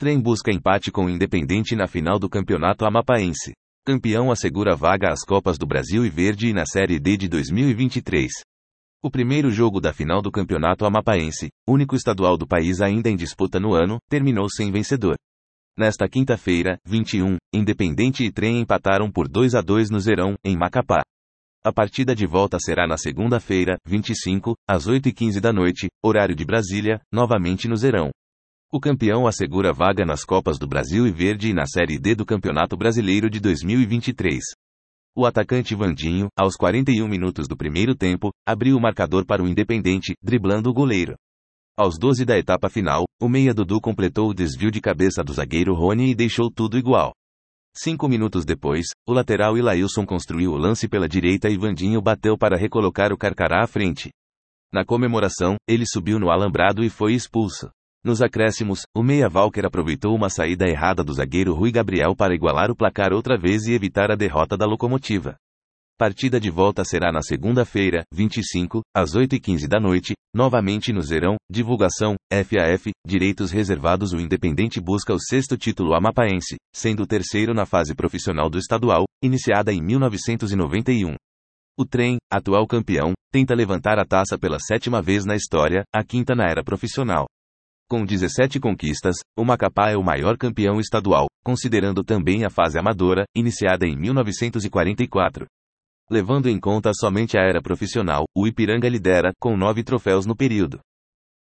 Trem busca empate com o Independente na final do Campeonato Amapaense. Campeão assegura vaga às Copas do Brasil e Verde e na Série D de 2023. O primeiro jogo da final do Campeonato Amapaense, único estadual do país ainda em disputa no ano, terminou sem vencedor. Nesta quinta-feira, 21, Independente e Trem empataram por 2-2 no Zerão, em Macapá. A partida de volta será na segunda-feira, 25, às 8h15 da noite, horário de Brasília, novamente no Zerão. O campeão assegura vaga nas Copas do Brasil e Verde e na Série D do Campeonato Brasileiro de 2023. O atacante Vandinho, aos 41 minutos do primeiro tempo, abriu o marcador para o Independente, driblando o goleiro. Aos 12 da etapa final, o meia Dudu completou o desvio de cabeça do zagueiro Rony e deixou tudo igual. 5 minutos depois, o lateral Ilailson construiu o lance pela direita e Vandinho bateu para recolocar o Carcará à frente. Na comemoração, ele subiu no alambrado e foi expulso. Nos acréscimos, o meia Walker aproveitou uma saída errada do zagueiro Rui Gabriel para igualar o placar outra vez e evitar a derrota da Locomotiva. Partida de volta será na segunda-feira, 25, às 8h15 da noite, novamente no Zerão. Divulgação, FAF, direitos reservados. O Independente busca o 6º título amapaense, sendo o 3º na fase profissional do estadual, iniciada em 1991. O Trem, atual campeão, tenta levantar a taça pela 7ª vez na história, a 5ª na era profissional. Com 17 conquistas, o Macapá é o maior campeão estadual, considerando também a fase amadora, iniciada em 1944. Levando em conta somente a era profissional, o Ipiranga lidera, com 9 troféus no período.